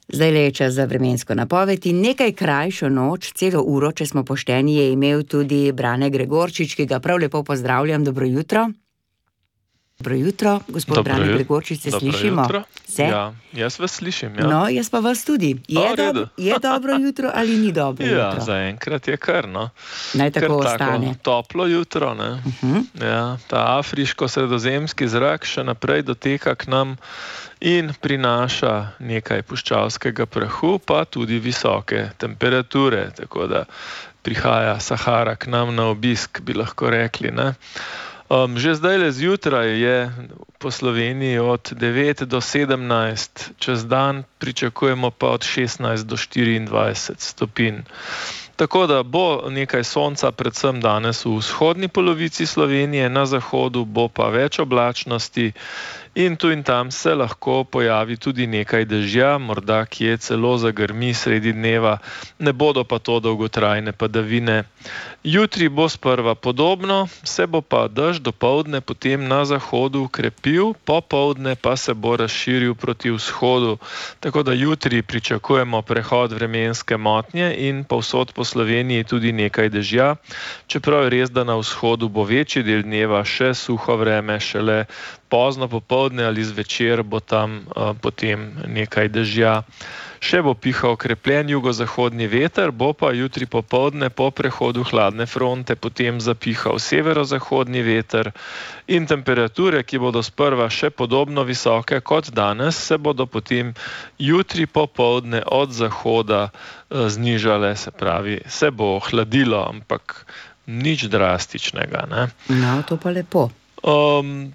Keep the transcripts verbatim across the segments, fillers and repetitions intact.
Zdaj le je čas za vremensko napoved in nekaj krajšo noč, celo uro, če smo pošteni, je imel tudi Brane Gregorčič, ki ga prav lepo pozdravljam. Dobro jutro. Dobro jutro, gospod Dobro Brane jut- Gregorčič, se Dobro slišimo? jutro. Se? Ja, jaz vas slišim, ja. No, jaz pa vas tudi. Je, O, redu. dob- je dobro jutro ali ni dobro Ja, jutro? zaenkrat je kar, no. Naj Kar tako tako ostane. toplo jutro, ne. Uh-huh. Ja, ta afriško-sredozemski zrak še naprej doteka k nam in prinaša nekaj puščavskega prahu, pa tudi visoke temperature, tako da prihaja Sahara k nam na obisk, bi lahko rekli, ne. Um, že zdajle zjutraj je po Sloveniji od devet do sedemnajst, čez dan pričakujemo pa od šestnajst do štiriindvajset stopinj. Tako da bo nekaj sonca predvsem danes v vzhodni polovici Slovenije, na zahodu bo pa več oblačnosti in tu in tam se lahko pojavi tudi nekaj dežja, morda kje celo zagrmi sredi dneva, ne bodo pa to dolgotrajne padavine. Jutri bo sprva podobno, se bo pa dež dopoldne potem na zahodu ukrepil, popoldne pa se bo razširil proti vzhodu. Tako da jutri pričakujemo prehod vremenske motnje in povsod po Sloveniji tudi nekaj dežja, čeprav je res, da na vzhodu bo večji del dneva še suho vreme, šele pozno popoldne ali zvečer bo tam uh, potem nekaj dežja. Še bo pihal okrepljen jugozahodni veter, bo pa jutri popoldne po prehodu hladne fronte potem zapihal severozahodni veter in temperature, ki bodo sprva še podobno visoke kot danes, se bodo potem jutri popoldne od zahoda uh, znižale, se pravi, se bo ohladilo, ampak nič drastičnega, ne. No, to pa lepo. Um,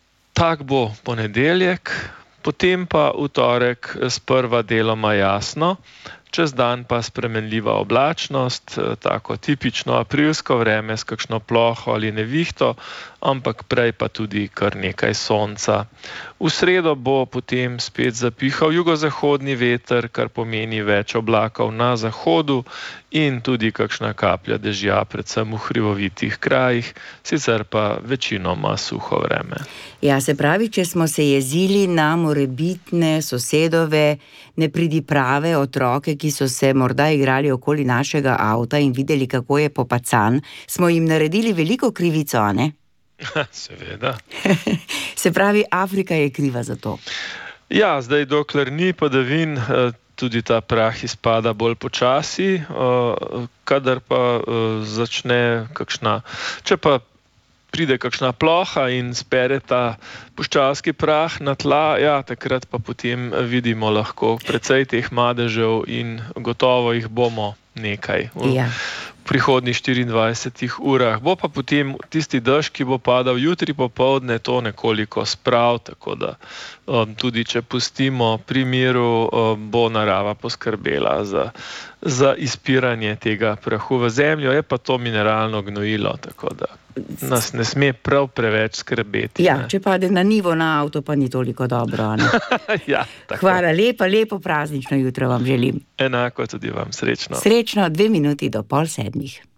tak bo ponedeljek, potem pa v torek sprva deloma jasno, čez dan pa spremenljiva oblačnost, tako tipično aprilsko vreme s kakšno ploho ali nevihto, ampak prej pa tudi kar nekaj sonca. V sredo bo potem spet zapihal jugozahodni veter, kar pomeni več oblakov na zahodu in tudi kakšna kaplja dežja, predvsem v hribovitih krajih, sicer pa večinoma suho vreme. Ja, se pravi, če smo se jezili na morebitne sosedove nepridiprave otroke, ki so se morda igrali okoli našega avta in videli, kako je popacan, smo jim naredili veliko krivico, a ne? Seveda. Se pravi, Afrika je kriva za to. Ja, zdaj dokler ni padavin, tudi ta prah izpada bolj počasi, kadar pa začne kakšna, če pa pride kakšna ploha in spere ta puščavski prah na tla, ja, takrat pa potem vidimo lahko precej teh madežev in gotovo jih bomo nekaj v Ja. prihodnjih štiriindvajsetih urah. Bo pa potem tisti dež, ki bo padal jutri popoldne, to nekoliko sprav, tako da um, tudi če pustimo pri miru, um, bo narava poskrbela za, za izpiranje tega prahu v zemljo, je pa to mineralno gnojilo, tako da nas ne sme prav preveč skrbeti. Ja, ne. če pade na nivo na avto, pa ni toliko dobro, a ne? Ja, tako. Hvala lepa, lepo praznično jutro vam želim. Enako tudi vam, srečno. Srečno, dve minuti do pol sedmih.